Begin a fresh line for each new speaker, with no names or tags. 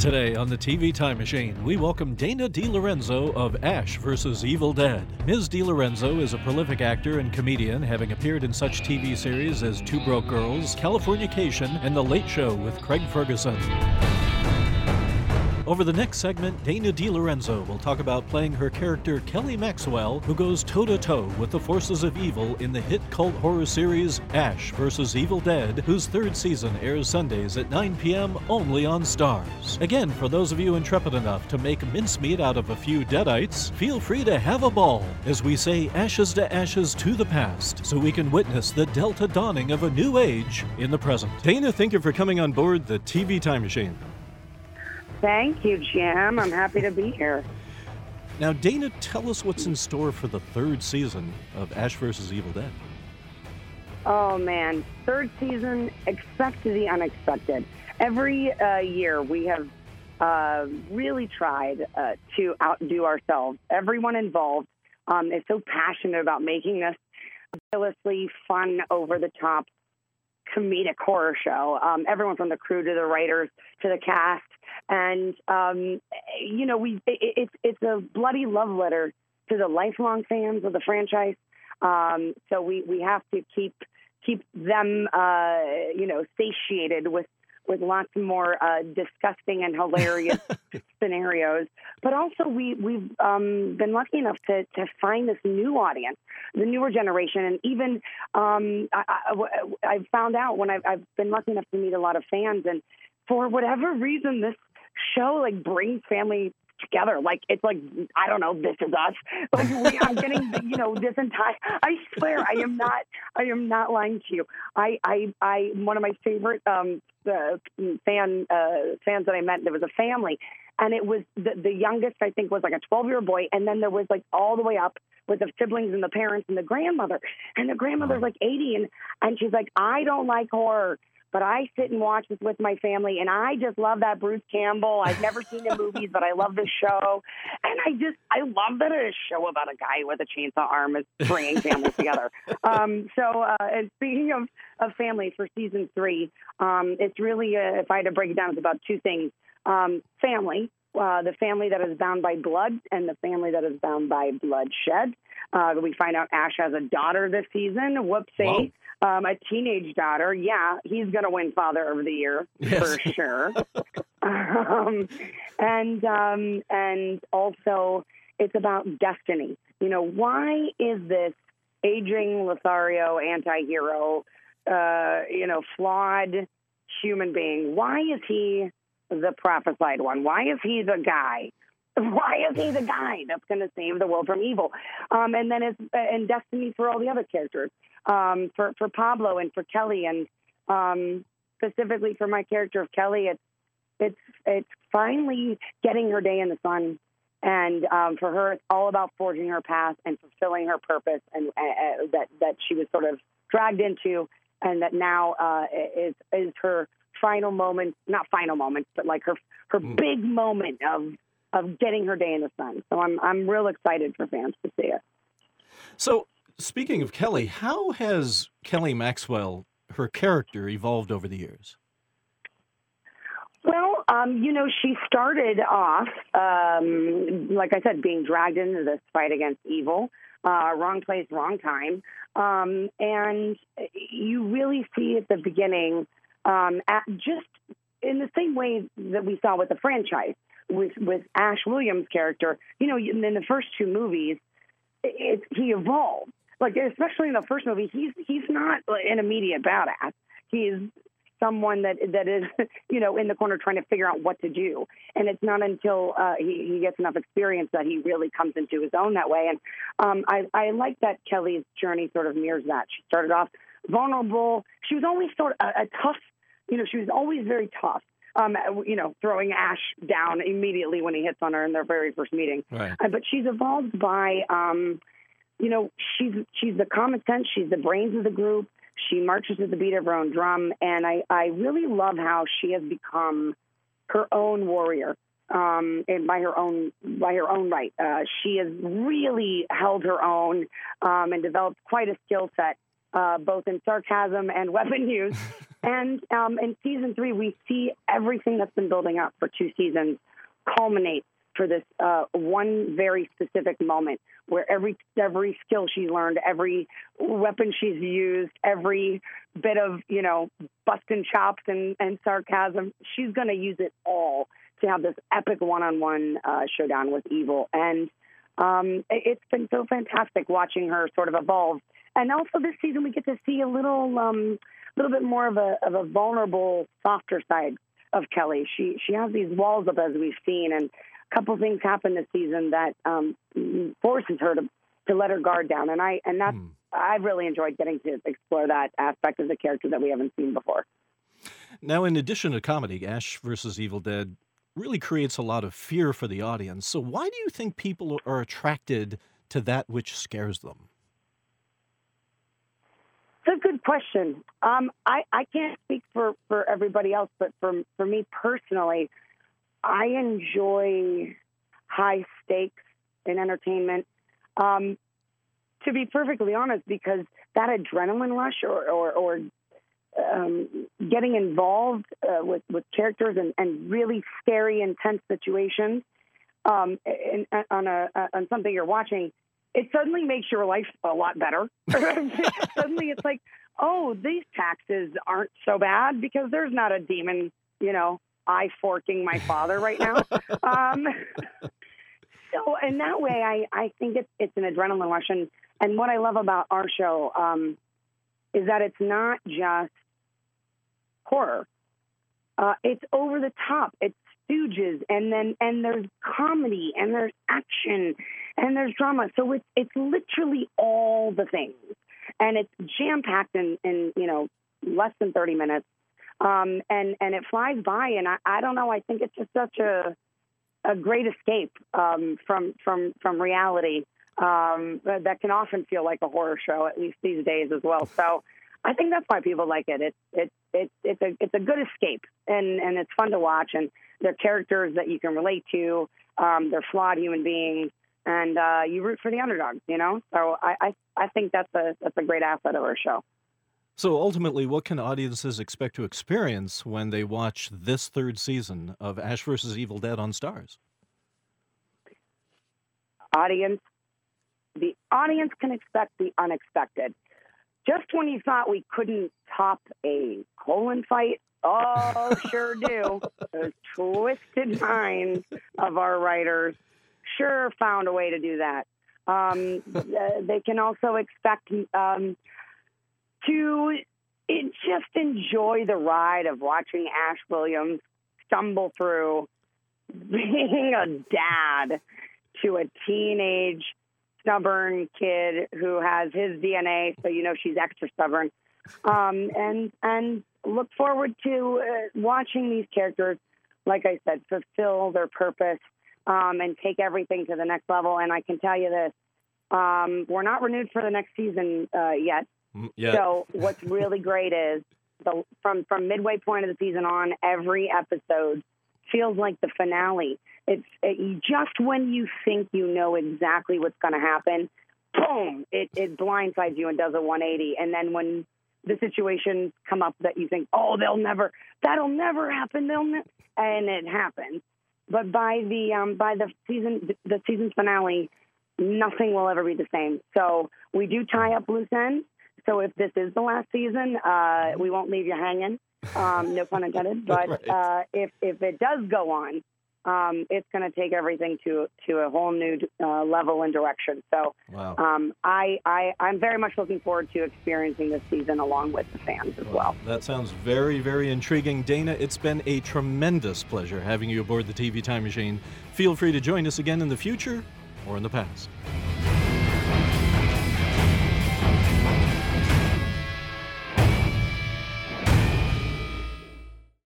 Today on the TV Time Machine, we welcome Dana DiLorenzo of Ash vs. Evil Dead. Ms. DiLorenzo is a prolific actor and comedian, having appeared in such TV series as Two Broke Girls, Californication, and The Late Show with Craig Ferguson. Over the next segment, Dana DiLorenzo will talk about playing her character Kelly Maxwell, who goes toe-to-toe with the forces of evil in the hit cult horror series Ash vs. Evil Dead, whose third season airs Sundays at 9 p.m. only on Starz. Again, for those of you intrepid enough to make mincemeat out of a few Deadites, feel free to have a ball as we say ashes to ashes to the past, so we can witness the Delta dawning of a new age in the present. Dana, thank you for coming on board the TV Time Machine.
Thank you, Jim. I'm happy to be here.
Now, Dana, tell us what's in store for the third season of Ash vs. Evil Dead.
Oh, man. Third season, expect the unexpected. Every year we have really tried to outdo ourselves. Everyone involved is so passionate about making this a ridiculously fun, over-the-top comedic horror show. Everyone from the crew to the writers to the cast. And, it's a bloody love letter to the lifelong fans of the franchise. So we have to keep them, satiated with lots more disgusting and hilarious scenarios. But also we've been lucky enough to find this new audience, the newer generation. And even I've found out when I've been lucky enough to meet a lot of fans, and for whatever reason, this show brings family together. It's I don't know, This Is Us. I'm getting this entire. I swear, I am not lying to you. I one of my favorite fans that I met. There was a family, and it was the youngest. I think was a 12-year-old boy, and then there was all the way up with the siblings and the parents and the grandmother. And the grandmother's 80, and she's like, I don't like horror, but I sit and watch this with my family, and I just love that Bruce Campbell. I've never seen the movies, but I love this show. And I love that a show about a guy with a chainsaw arm is bringing families together. And speaking of family for season 3, it's really, if I had to break it down, it's about two things. Family, the family that is bound by blood and the family that is bound by bloodshed. We find out Ash has a daughter this season. Whoopsie. Wow. A teenage daughter. Yeah, he's going to win Father of the Year for sure. And also it's about destiny. Why is this aging Lothario anti-hero, flawed human being? Why is he the prophesied one? Why is he the guy? Why is he the guy that's going to save the world from evil? And then and destiny for all the other characters, for Pablo and for Kelly, and specifically for my character of Kelly, it's finally getting her day in the sun, and for her, it's all about forging her path and fulfilling her purpose, and that she was sort of dragged into, and that now is her final moment, not final moments, but her big moment of getting her day in the sun. So I'm real excited for fans to see it.
So speaking of Kelly, how has Kelly Maxwell, her character, evolved over the years?
Well, she started off, like I said, being dragged into this fight against evil, wrong place, wrong time. And you really see at the beginning, just in the same way that we saw with the franchise, with Ash Williams' character, in the first two movies, he evolved. Especially in the first movie, he's not an immediate badass. He's someone that is, in the corner trying to figure out what to do. And it's not until he gets enough experience that he really comes into his own that way. And I like that Kelly's journey sort of mirrors that. She started off vulnerable. She was always sort of a tough, she was always very tough. Throwing Ash down immediately when he hits on her in their very first meeting. Right. But she's evolved by, she's the common sense. She's the brains of the group. She marches to the beat of her own drum. And I really love how she has become her own warrior, and by her own right. She has really held her own and developed quite a skill set, both in sarcasm and weapon use. And in season 3, we see everything that's been building up for 2 seasons culminate for this one very specific moment where every skill she learned, every weapon she's used, every bit of, busting chops and sarcasm, she's going to use it all to have this epic one-on-one showdown with evil. And it's been so fantastic watching her sort of evolve. And also this season we get to see a little bit more of a vulnerable, softer side of Kelly. She has these walls up, as we've seen, and a couple things happen this season that forces her to let her guard down. And I've really enjoyed getting to explore that aspect of the character that we haven't seen before.
Now, in addition to comedy, Ash vs. Evil Dead really creates a lot of fear for the audience. So why do you think people are attracted to that which scares them?
It's a good question. I can't speak for everybody else, but for me personally, I enjoy high stakes in entertainment. To be perfectly honest, because that adrenaline rush or getting involved with characters and really scary, intense situations on something you're watching, it suddenly makes your life a lot better. Suddenly it's like, oh, these taxes aren't so bad because there's not a demon, eye forking my father right now. So in that way, I think it's an adrenaline rush. And what I love about our show is that it's not just horror. It's over the top. It's Stooges, and there's comedy, and there's action, and there's drama. So it's literally all the things, and it's jam packed in less than 30 minutes, and it flies by. And I don't know. I think it's just such a great escape from reality that can often feel like a horror show, at least these days as well. So I think that's why people like it. It's a good escape, and it's fun to watch, and they're characters that you can relate to. They're flawed human beings, and you root for the underdogs, So I think that's a great asset of our show.
So ultimately, what can audiences expect to experience when they watch this 3rd season of Ash vs. Evil Dead on Starz?
The audience can expect the unexpected. Just when you thought we couldn't top a colon fight, oh, sure do. Those twisted minds of our writers sure found a way to do that. They can also expect to just enjoy the ride of watching Ash Williams stumble through being a dad to a teenage stubborn kid who has his DNA, so she's extra stubborn, and look forward to watching these characters, like I said, fulfill their purpose and take everything to the next level. And I can tell you this, we're not renewed for the next season yet.
Yeah.
So what's really great is from midway point of the season on, every episode feels like the finale. It's just when you think you know exactly what's going to happen, boom, it blindsides you and does a 180. And then when the situations come up that you think, oh, that'll never happen, and it happens. But by the season's finale, nothing will ever be the same. So we do tie up loose ends. So if this is the last season, we won't leave you hanging. No pun intended. But right. If it does go on, it's going to take everything to a whole new level and direction. So
wow.
I'm very much looking forward to experiencing this season along with the fans as well.
That sounds very, very intriguing. Dana, it's been a tremendous pleasure having you aboard the TV Time Machine. Feel free to join us again in the future or in the past.